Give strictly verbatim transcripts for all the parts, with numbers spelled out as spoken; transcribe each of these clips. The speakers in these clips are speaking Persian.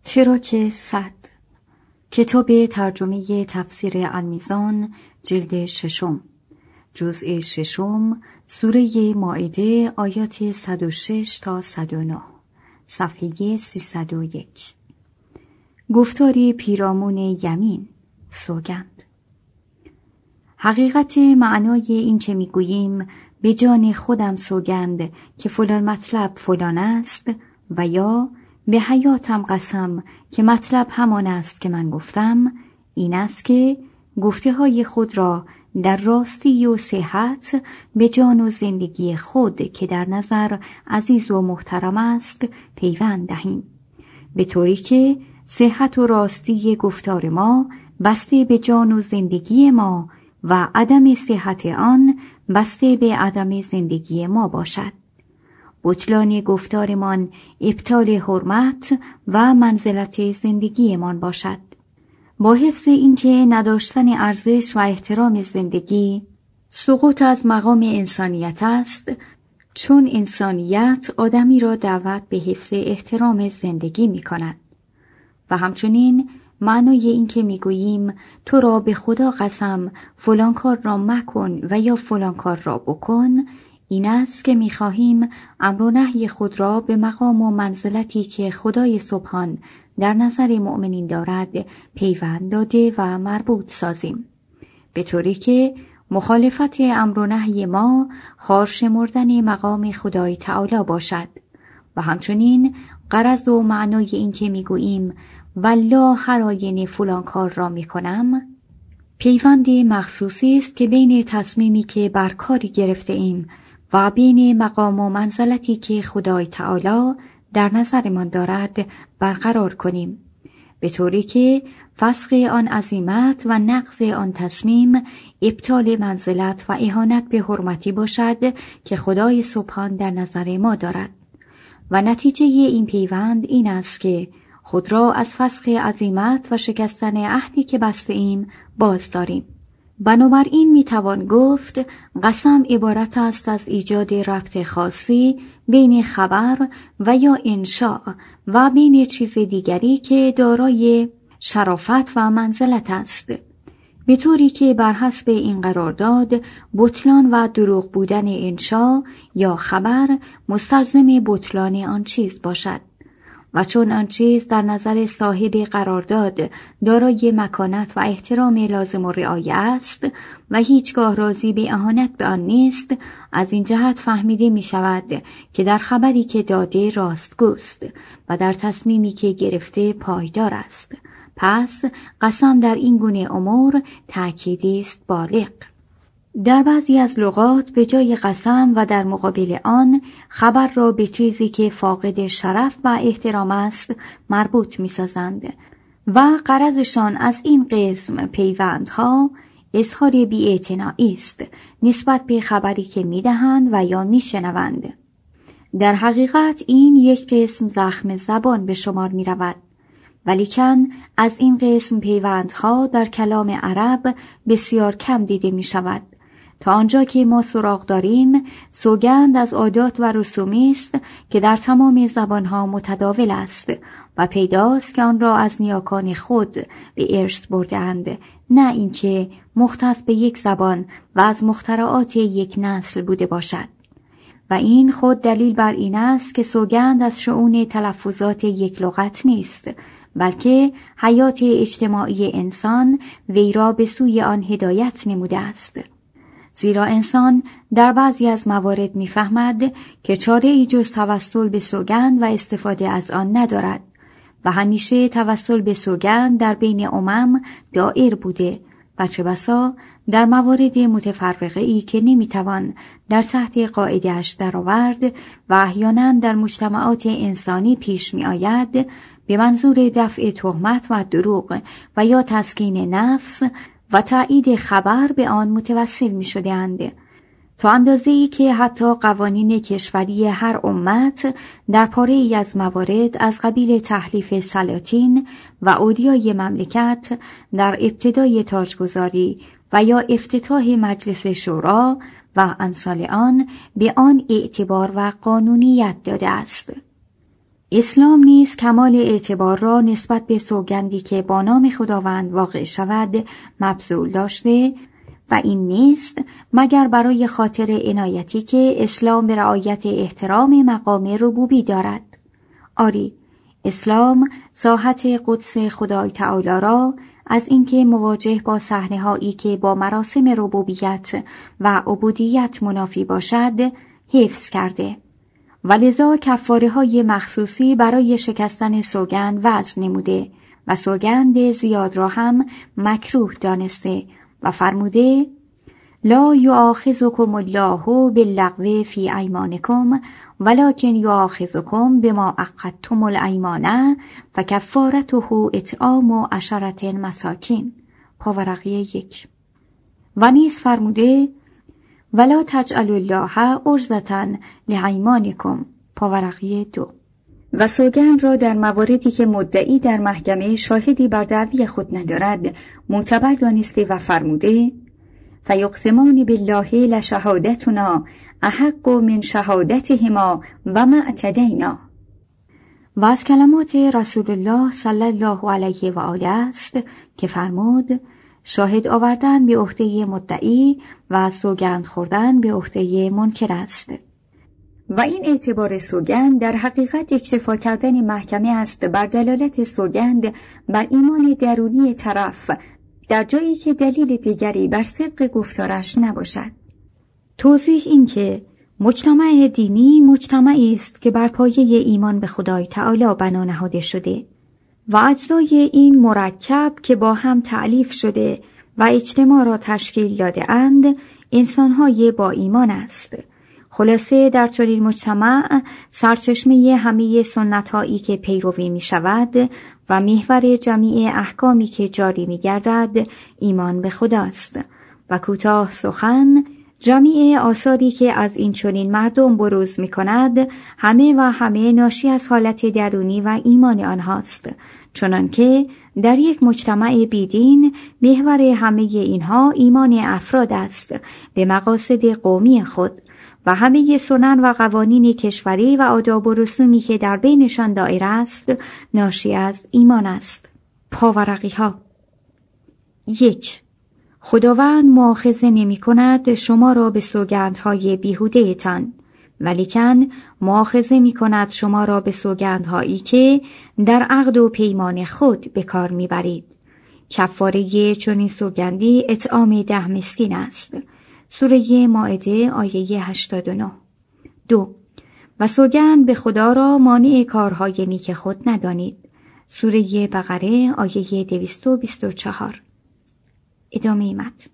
تراک صد، کتاب ترجمه تفسیر المیزان، جلد ششم، جزء ششم، سوره مائده، آیات صد و شش تا صد و نه، صفحه سیصد و یک. گفتاری پیرامون یمین، سوگند. حقیقت معنای این که میگوییم به جان خودم سوگند که فلان مطلب فلان است، و یا به حیاتم قسم که مطلب همان است که من گفتم، این است که گفته های خود را در راستی و صحت به جان و زندگی خود که در نظر عزیز و محترم است پیوند دهیم، به طوری که صحت و راستی گفتار ما بسته به جان و زندگی ما و عدم صحت آن بسته به عدم زندگی ما باشد. بطلان گفتارمان ابطال حرمت و منزلت زندگیمان باشد. با حفظ اینکه نداشتن ارزش و احترام زندگی سقوط از مقام انسانیت است، چون انسانیت آدمی را دعوت به حفظ احترام زندگی می کند. و همچنین معنای این که می گوییم تو را به خدا قسم فلان کار را مکن و یا فلان کار را بکن، این است که می خواهیم امر و نهی خود را به مقام و منزلتی که خدای سبحان در نظر مؤمنین دارد پیوند داده و مربوط سازیم، به طوری که مخالفت امر و نهی ما خار شمردن مقام خدای تعالی باشد. و همچنین غرض و معنای این که می گوییم والله هر آینه فلان کار را می کنم، پیوند مخصوصی است که بین تصمیمی که بر کاری گرفته ایم و بین مقام و منزلتی که خدای تعالی در نظرمان دارد برقرار کنیم، به طوری که فسخ آن عزیمت و نقض آن تصمیم ابطال منزلت و اهانت به حرمتی باشد که خدای سبحان در نظر ما دارد. و نتیجه این پیوند این است که خود را از فسخ عزیمت و شکستن عهدی که بسته ایم باز داریم. بنابراین میتوان گفت قسم عبارت است از ایجاد ربط خاصی بین خبر و یا انشاء و بین چیز دیگری که دارای شرافت و منزلت است، به طوری که بر حسب این قرارداد بطلان و دروغ بودن انشاء یا خبر مستلزم بطلان آن چیز باشد. و چون آن چیز در نظر صاحب قرارداد دارای مکانت و احترام لازم و رعایت است و هیچگاه راضی به اهانت به آن نیست، از این جهت فهمیده می شود که در خبری که داده راستگوست و در تصمیمی که گرفته پایدار است. پس قسم در این گونه امور تأکیدی است بالغ. در بعضی از لغات به جای قسم و در مقابل آن خبر را به چیزی که فاقد شرف و احترام است مربوط می سازند و غرضشان از این قسم پیوندها اظهار بی‌اعتنایی است نسبت به خبری که می دهند و یا می شنوند. در حقیقت این یک قسم زخم زبان به شمار می رود، ولیکن از این قسم پیوندها در کلام عرب بسیار کم دیده می شود. تا آنجا که ما سراغ داریم سوگند از عادات و رسومی است که در تمام زبانها متداول است و پیداست که آن را از نیاکان خود به ارث برده‌اند، نه اینکه مختص به یک زبان و از مخترعات یک نسل بوده باشد. و این خود دلیل بر این است که سوگند از شؤون تلفظات یک لغت نیست، بلکه حیات اجتماعی انسان وی را به سوی آن هدایت نموده است. زیرا انسان در بعضی از موارد می‌فهمد که چاره ای جز توسل به سوگند و استفاده از آن ندارد و همیشه توسل به سوگند در بین امم دائر بوده و چه بسا در موارد متفرقه ای که نمیتوان در تحت قاعده‌اش درآورد و احیانا در مجتمعات انسانی پیش می آید، به منظور دفع تهمت و دروغ و یا تسکین نفس و تایید خبر به آن متوسل می شدند، تا اندازه‌ای که حتی قوانین کشوری هر امت در پاره‌ای از موارد از قبیل تحلیف سلاطین و اولیای مملکت در ابتدای تاجگذاری و یا افتتاح مجلس شورا و امثال آن به آن اعتبار و قانونیت داده است. اسلام نیز کمال اعتبار را نسبت به سوگندی که با نام خداوند واقع شود مبذول داشته و این نیست مگر برای خاطر عنایتی که اسلام به رعایت احترام مقام ربوبی دارد. آری، اسلام ساحت قدس خدای تعالی را از اینکه مواجه با صحنه‌هایی که با مراسم ربوبیت و عبودیت منافی باشد حفظ کرده و لذا کفاره‌های مخصوصی برای شکستن سوگند وضع نموده و سوگند زیاد را هم مکروه دانسته و فرموده لا یؤاخذکم الله باللغو فی ایمانکم ولکن یؤاخذکم بما عقدتم الایمان فکفارته اطعام عشرة مساکین. پاورقی یک. و نیز فرموده ولا تجعلوا الله عرضة لایمانکم. پاورقی دو. و سوگند را در مواردی که مدعی در محکمه شاهدی بر دعوی خود ندارد معتبر دانسته و فرموده فیقسمان بالله لشهادتنا احق من شهادتهما و ما اعتدینا. و از کلمات رسول الله صلی الله علیه و آله است که فرمود شاهد آوردن به عهده مدعی و سوگند خوردن به عهده منکر است. و این اعتبار سوگند در حقیقت اکتفا کردن محکمه است بر دلالت سوگند بر ایمان درونی طرف در جایی که دلیل دیگری بر صدق گفتارش نباشد. توضیح این که مجتمع دینی مجتمعی است که بر پایه ایمان به خدای تعالی بنا نهاده شده و اجزای این مرکب که با هم تألیف شده و اجتماع را تشکیل داده اند انسان‌های با ایمان است. خلاصه در چنین مجتمع سرچشمه همه سنت‌هایی که پیروی می شود و محور جمیع احکامی که جاری می گردد ایمان به خداست و کوتاه سخن جمیع آثاری که از این چنین مردم بروز می کند همه و همه ناشی از حالت درونی و ایمان آنهاست، چنانکه در یک مجتمع بیدین محور همه اینها ایمان افراد است به مقاصد قومی خود و همه سنن و قوانین کشوری و آداب و رسومی که در بینشان دایر است ناشی از ایمان است. پاورقی ها. یک. خداوند مؤاخذه نمی کند شما را به سوگندهای بیهوده تان، ولیکن مؤاخذه می کند شما را به سوگندهایی که در عقد و پیمان خود به کار می برید. کفاره چنین سوگندی اطعام ده مسکین است. سوره مائده آیه هشتاد و نه. دو. و سوگند به خدا را مانع کارهای نیک خود ندانید. سوره بقره آیه دویست و بیست و چهار. ادامه متن.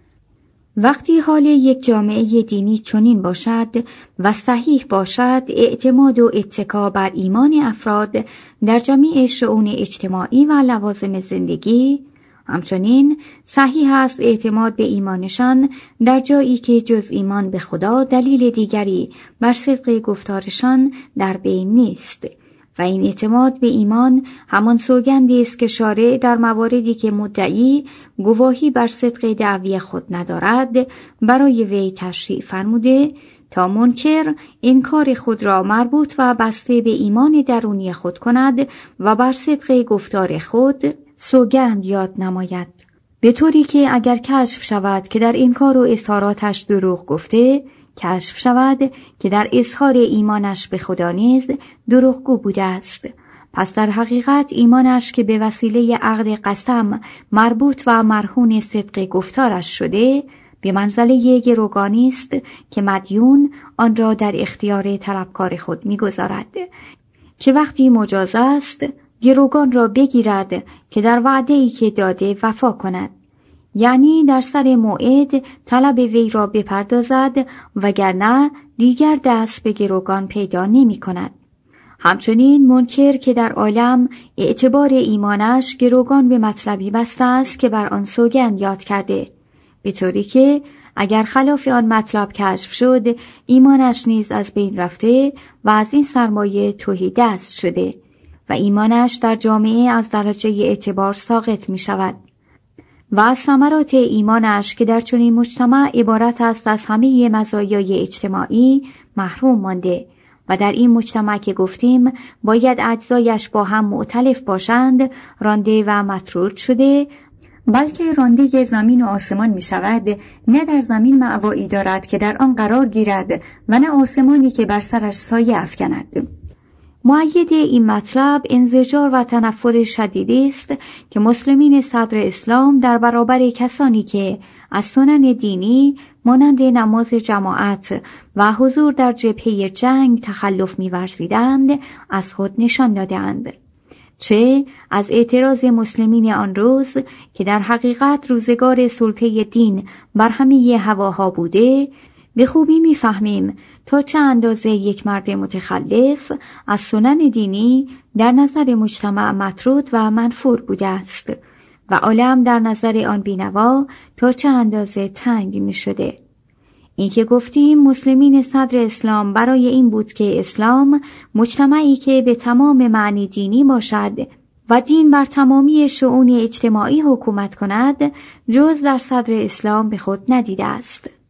وقتی حال یک جامعه دینی چنین باشد و صحیح باشد اعتماد و اتکا بر ایمان افراد در جمیع شؤون اجتماعی و لوازم زندگی، همچنین صحیح است اعتماد به ایمانشان در جایی که جز ایمان به خدا دلیل دیگری بر صدق گفتارشان در بین نیست و این اعتماد به ایمان همان سوگندی است که شارع در مواردی که مدعی گواهی بر صدق دعوی خود ندارد برای وی تشریع فرموده تا منکر انکار خود را مربوط و بسته به ایمان درونی خود کند و بر صدق گفتار خود سوگند یاد نماید، به طوری که اگر کشف شود که در انکار و اظهاراتش دروغ گفته، کشف شود که در اظهار ایمانش به خدا نیز دروغگو بوده است، پس در حقیقت ایمانش که به وسیله عقد قسم مربوط و مرهون صدق گفتارش شده به منزله گروگانی است که مدیون آن را در اختیار طلبکار خود می‌گذارد که وقتی مجاز است گروگان را بگیرد که در وعده‌ای که داده وفا کند، یعنی در سر موعد طلب وی را بپردازد وگرنه دیگر دست به گروگان پیدا نمی کند. همچنین منکر که در عالم اعتبار ایمانش گروگان به مطلبی بسته است که بر آن سوگند یاد کرده، به طوری که اگر خلاف آن مطلب کشف شد ایمانش نیز از بین رفته و از این سرمایه تهی دست شده و ایمانش در جامعه از درجه اعتبار ساقط می شود و از ثمرات ایمانش که در چنین مجتمع عبارت است از همه مزایای اجتماعی محروم مانده و در این مجتمع که گفتیم باید اجزایش با هم مؤتلف باشند رانده و مطرود شده، بلکه رانده زمین و آسمان می شود، نه در زمین مأوایی دارد که در آن قرار گیرد و نه آسمانی که بر سرش سایه افکند. مؤید این مطلب انزجار و تنفر شدیدی است که مسلمین صدر اسلام در برابر کسانی که از سنن دینی مانند نماز جماعت و حضور در جبهه جنگ تخلف می‌ورزیدند از خود نشان دادند، چه از اعتراض مسلمین آن روز که در حقیقت روزگار سلطه دین بر همه هواها بوده، به خوبی می‌فهمیم تا چه اندازه یک مرد متخلف از سنن دینی در نظر مجتمع مطرود و منفور بوده است و عالم در نظر آن بینوا تا چه اندازه تنگ می شده. این که گفتیم مسلمین صدر اسلام برای این بود که اسلام مجتمعی که به تمام معنی دینی باشد و دین بر تمامی شؤون اجتماعی حکومت کند جز در صدر اسلام به خود ندیده است.